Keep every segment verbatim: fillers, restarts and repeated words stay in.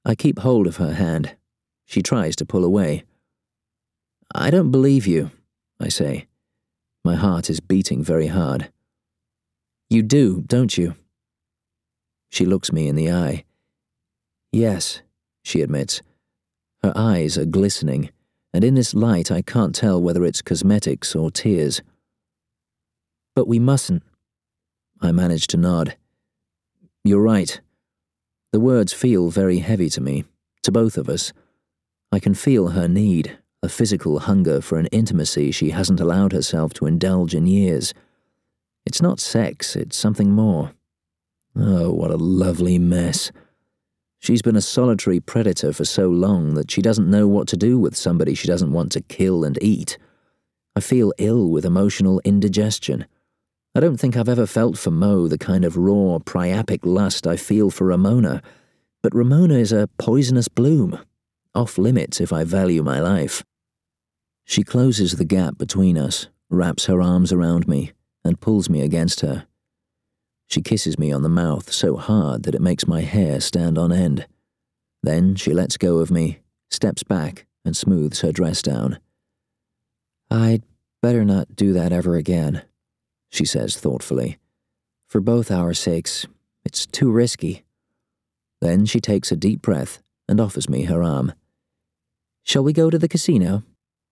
I keep hold of her hand. She tries to pull away. I don't believe you, I say. My heart is beating very hard. You do, don't you? She looks me in the eye. Yes, she admits. Her eyes are glistening, and in this light I can't tell whether it's cosmetics or tears. But we mustn't. I manage to nod. You're right. The words feel very heavy to me, to both of us. I can feel her need, a physical hunger for an intimacy she hasn't allowed herself to indulge in years. It's not sex, it's something more. Oh, what a lovely mess. She's been a solitary predator for so long that she doesn't know what to do with somebody she doesn't want to kill and eat. I feel ill with emotional indigestion. I don't think I've ever felt for Mo the kind of raw, priapic lust I feel for Ramona, but Ramona is a poisonous bloom, off limits if I value my life. She closes the gap between us, wraps her arms around me, and pulls me against her. She kisses me on the mouth so hard that it makes my hair stand on end. Then she lets go of me, steps back, and smooths her dress down. I'd better not do that ever again, she says thoughtfully. For both our sakes, it's too risky. Then she takes a deep breath and offers me her arm. Shall we go to the casino?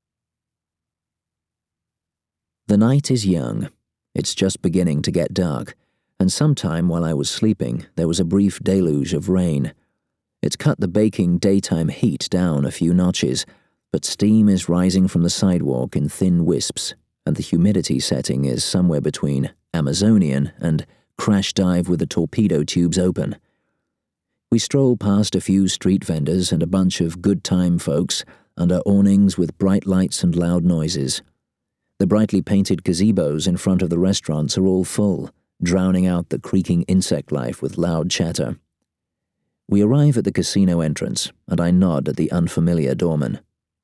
The night is young. It's just beginning to get dark, and sometime while I was sleeping, there was a brief deluge of rain. It's cut the baking daytime heat down a few notches, but steam is rising from the sidewalk in thin wisps, and the humidity setting is somewhere between Amazonian and crash dive with the torpedo tubes open. We stroll past a few street vendors and a bunch of good-time folks under awnings with bright lights and loud noises. The brightly painted gazebos in front of the restaurants are all full, drowning out the creaking insect life with loud chatter. We arrive at the casino entrance, and I nod at the unfamiliar doorman.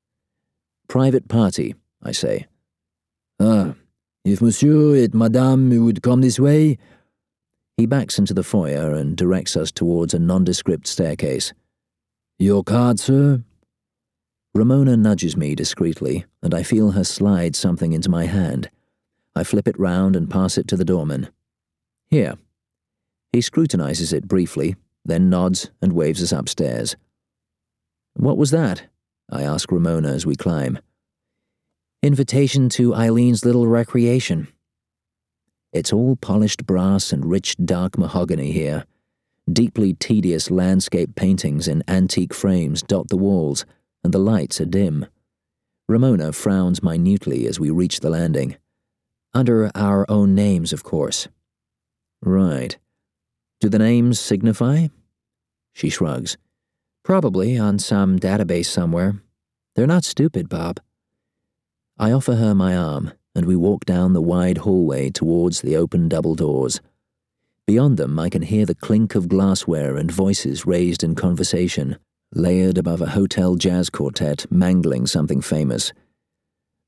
Private party, I say. Ah, if monsieur et madame would come this way. He backs into the foyer and directs us towards a nondescript staircase. Your card, sir? Ramona nudges me discreetly, and I feel her slide something into my hand. I flip it round and pass it to the doorman. Here. He scrutinizes it briefly, then nods and waves us upstairs. What was that? I ask Ramona as we climb. Invitation to Eileen's little recreation. It's all polished brass and rich dark mahogany here. Deeply tedious landscape paintings in antique frames dot the walls, and the lights are dim. Ramona frowns minutely as we reach the landing. Under our own names, of course. Right. Do the names signify? She shrugs. Probably on some database somewhere. They're not stupid, Bob. I offer her my arm, and we walk down the wide hallway towards the open double doors. Beyond them I can hear the clink of glassware and voices raised in conversation, layered above a hotel jazz quartet mangling something famous.